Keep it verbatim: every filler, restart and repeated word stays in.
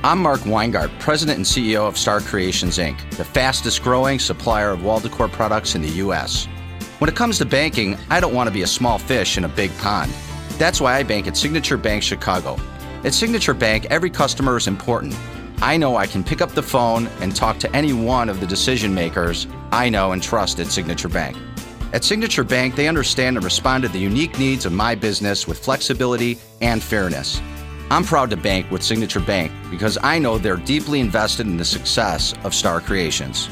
I'm Mark Weingart, President and C E O of Star Creations, Incorporated, the fastest growing supplier of wall decor products in the U S. When it comes to banking, I don't want to be a small fish in a big pond. That's why I bank at Signature Bank Chicago. At Signature Bank, every customer is important. I know I can pick up the phone and talk to any one of the decision makers I know and trust at Signature Bank. At Signature Bank, they understand and respond to the unique needs of my business with flexibility and fairness. I'm proud to bank with Signature Bank because I know they're deeply invested in the success of Star Creations.